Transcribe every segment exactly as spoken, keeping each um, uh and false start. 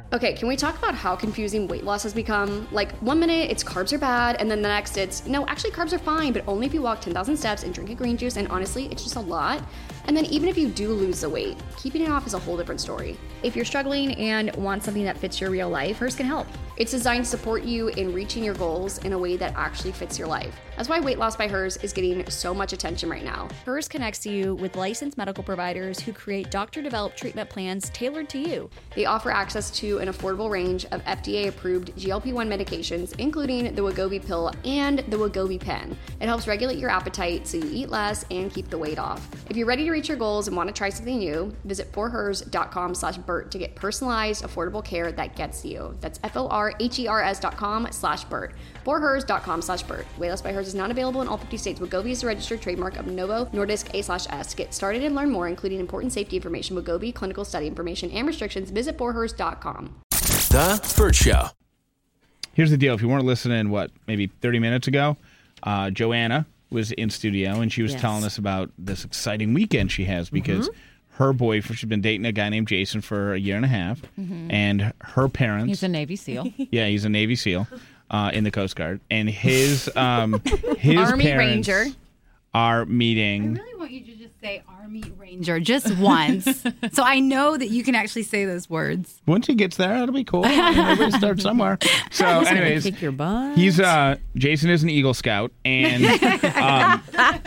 Okay, can we talk about how confusing weight loss has become? Like, one minute it's carbs are bad, and then the next it's, no, actually carbs are fine, but only if you walk ten thousand steps and drink a green juice, and honestly, it's just a lot. And then even if you do lose the weight, keeping it off is a whole different story. If you're struggling and want something that fits your real life, Hers can help. It's designed to support you in reaching your goals in a way that actually fits your life. That's why Weight Loss by Hers is getting so much attention right now. Hers connects you with licensed medical providers who create doctor-developed treatment plans tailored to you. They offer access to an affordable range of F D A-approved G L P one medications, including the Wegovy pill and the Wegovy pen. It helps regulate your appetite so you eat less and keep the weight off. If you're ready to reach your goals and want to try something new, visit forhers.com slash Bert to get personalized, affordable care that gets you. That's F-O-R-H-E-R-S dot com slash Bert. forhers.com slash Bert. Weight Loss by Hers is not available in all fifty states. Wegovy is a registered trademark of Novo Nordisk A slash S. To get started and learn more, including important safety information, Wegovy, clinical study information, and restrictions, visit forhers dot com. The Bert Show. Here's the deal. If you weren't listening, what, maybe thirty minutes ago, uh, Joanna was in studio, and she was yes. telling us about this exciting weekend she has because mm-hmm. her boyfriend, she's been dating a guy named Jason for a year and a half, mm-hmm. and her parents... He's a Navy SEAL. Yeah, he's a Navy SEAL uh, in the Coast Guard, and his um, his Army parents Ranger. are meeting... I really want you to just say Army Ranger just once, so I know that you can actually say those words. Once he gets there, it'll be cool. Everybody starts somewhere. So, anyways, kick your butt. he's uh, Jason is an Eagle Scout, and um,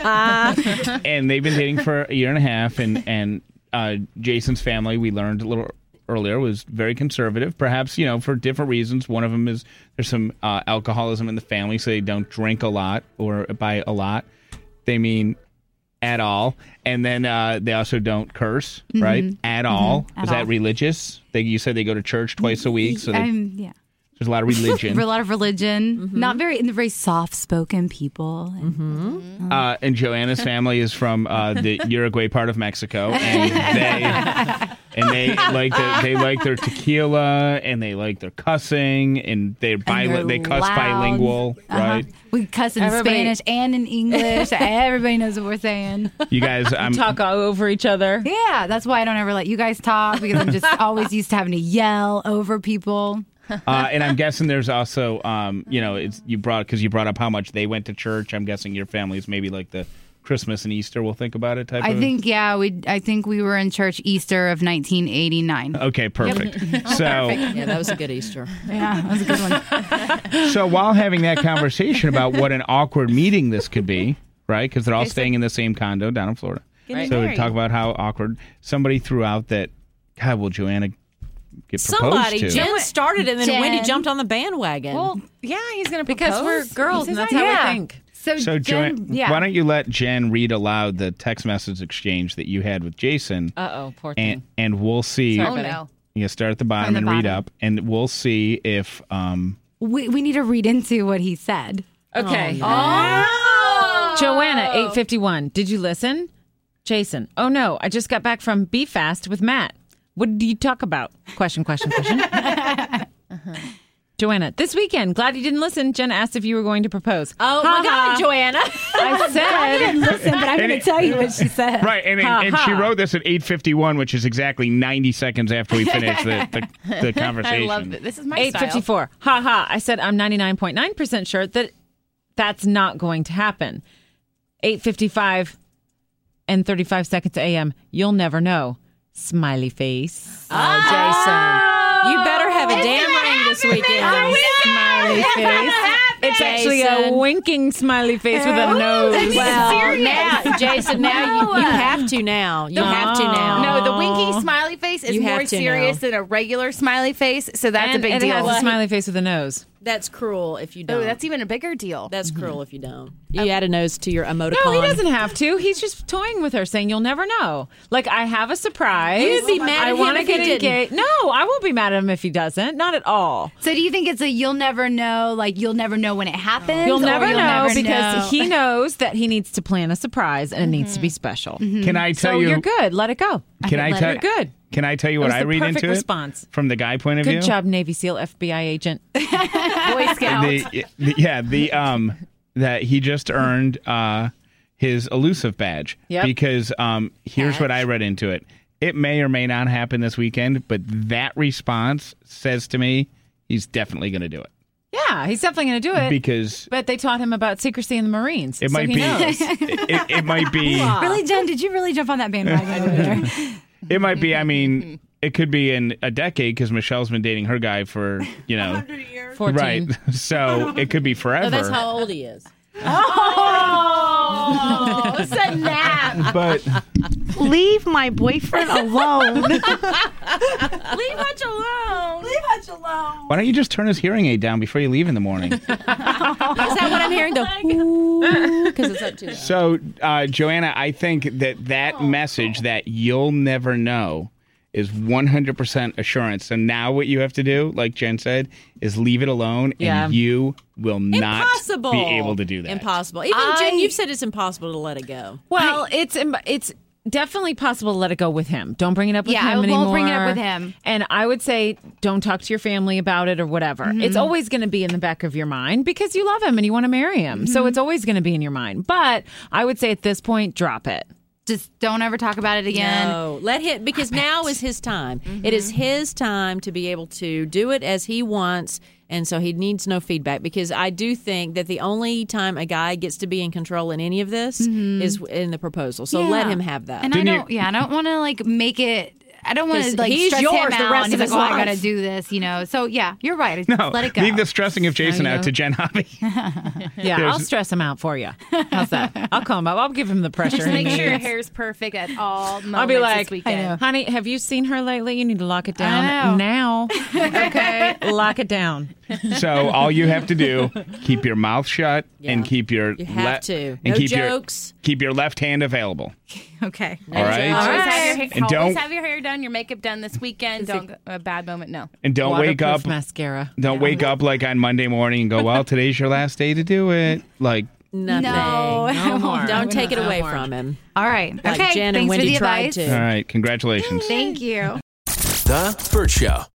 and they've been dating for a year and a half. And and uh, Jason's family, we learned a little earlier, was very conservative. Perhaps you know for different reasons. One of them is there's some uh, alcoholism in the family, so they don't drink a lot, or by a lot, they mean at all. And then uh, they also don't curse, mm-hmm. right? At all. Mm-hmm. At Is all. that religious? They, you said they go to church twice a week, so they, um, yeah. there's a lot of religion. a lot of religion. Mm-hmm. Not very, very soft-spoken people. And, Mm-hmm. uh, and Joanna's family is from uh, the Uruguay part of Mexico, and they and they like the, they like their tequila, and they like their cussing, and they're bi- they're they cuss loud. bilingual, Uh-huh. right? We cuss in Everybody- Spanish and in English. Everybody knows what we're saying. You guys, I'm Talk all over each other. Yeah, that's why I don't ever let you guys talk, because I'm just always used to having to yell over people. uh, and I'm guessing there's also, um, you know, it's you brought because you brought up how much they went to church. I'm guessing your family's maybe like the Christmas and Easter. We'll think about it type. I of... think, yeah, we. I think we were in church Easter of nineteen eighty-nine. Okay, perfect. So, Yeah, that was a good Easter. Yeah, that was a good one. so while having that conversation about what an awkward meeting this could be, right? Because they're all Okay, so- staying in the same condo down in Florida. Getting So we married. talk about how awkward. Somebody threw out that, God, will Joanna get proposed Somebody, to? Jen started it, and then Jen. Wendy jumped on the bandwagon. Well, yeah, he's going to because we're girls, and that's how Yeah. we think. So, So, Jen, Joanne, yeah. why don't you let Jen read aloud the text message exchange that you had with Jason, Uh oh, poor thing. and and we'll see. Sorry, Oh buddy. no, You start at the bottom the and read bottom. up, and we'll see if um. we we need to read into what he said. Okay. Oh, Joanna, eight fifty-one. Did you listen? Jason. Oh, no. I just got back from Be Fast with Matt. What did you talk about? Question, question, question. uh-huh. Joanna, this weekend. Glad you didn't listen. Jen asked if you were going to propose. Oh, Ha my ha. God, Joanna. I said. listen, but I'm going to tell you what she said. Right, and, Ha, and she ha. wrote this at eight fifty-one, which is exactly ninety seconds after we finished the, the, the I conversation. love it. This is my eight style. fifty-four. Ha ha. I said I'm ninety-nine point nine percent sure that that's not going to happen. eight fifty-five and thirty-five seconds A M. You'll never know. Smiley face. Oh, Jason. You better have a damn ring this weekend. Smiley face. It's actually a Jason. winking smiley face with a nose. Well, now, Jason, now you, you have to now. You have to now. No, No, the winky smiley face is You have more to serious now. than a regular smiley face, so that's and a big it deal. has a smiley face with a nose. That's cruel if you don't. Oh, that's even a bigger deal. That's cruel if you don't. You add a nose to your emoticon. No, he doesn't have to. He's just toying with her, saying you'll never know. Like, I have a surprise. You'd be mad I at him wanna if he get didn't. engaged. No, I won't be mad at him if he doesn't. Not at all. So do you think it's a you'll never know, like you'll never know when it happens? You'll or never you'll know never because know? he knows that he needs to plan a surprise and it needs to be special. Can I tell So you? you're good. Let it go. Can I Let tell? it good. Can I tell you what was I the read perfect into response. it from the guy point of Good view? job, Navy SEAL, F B I agent. Boy Scout. The, the, yeah, the um that he just earned uh his elusive badge Yep. because um here's what I read into it. It may or may not happen this weekend, but that response says to me he's definitely going to do it. Yeah, he's definitely going to do it. Because but they taught him about secrecy in the Marines. it so might he be. knows. It, it, it might be. Really, Jen? Did you really jump on that bandwagon over there? It might be. I mean, it could be in a decade because Michelle's been dating her guy for you know, fourteen. right? So it could be forever. No, that's how old he is. Oh, it's a nap. But Leave my boyfriend alone. Leave Hutch alone. Leave Hutch alone. why don't you just turn his hearing aid down before you leave in the morning? Is that what I'm hearing? Go, because it's up to them. So, uh, Joanna, I think that that message that you'll never know is one hundred percent assurance. So now what you have to do, like Jen said, is leave it alone, Yeah. and you will not Impossible. be able to do that. Impossible. Even I- Jen, you've said it's impossible to let it go. Well, it's im- it's definitely possible to let it go with him. Don't bring it up with Yeah, him I won't anymore. bring it up with him. And I would say don't talk to your family about it or whatever. Mm-hmm. It's always going to be in the back of your mind because you love him and you want to marry him. Mm-hmm. So it's always going to be in your mind. But I would say at this point, drop it. Just don't ever talk about it again. No, let him, because now is his time. It is his time to be able to do it as he wants, and so he needs no feedback. Because I do think that the only time a guy gets to be in control in any of this is in the proposal. So let Yeah. him have that. And Didn't I you- don't. Yeah, I don't want to like make it. I don't want 'Cause to like he's stress yours him the out. rest and of he's his like, oh, I life. got to do this, you know. So yeah, you're right. Just No, let it go. leave the stressing of Jason There you out go. to Jen Hobby. Yeah, There's- I'll stress him out for you. How's that? I'll call him up. I'll give him the pressure. Just he make sure your needs. hair's perfect at all moments I'll be like, this weekend. honey, have you seen her lately? You need to lock it I down know. now. Okay, lock it down. So all you have to do, keep your mouth shut and Yeah. keep your You have to. and No keep jokes. your keep your left hand available. Okay. All right, Always, All have your, right. hair, And always don't- have your hair done, your makeup done this weekend. Don't go, a bad moment, no. and don't wake Waterproof up. mascara. Don't wake up like on Monday morning and go, well, today's your last day to do it. Like, Nothing. No. No more. Don't take it No away more. from him. All right. Like Okay. Jen and Thanks for Wendy the tried advice. to. all right, congratulations. Thank you. The Burt Show.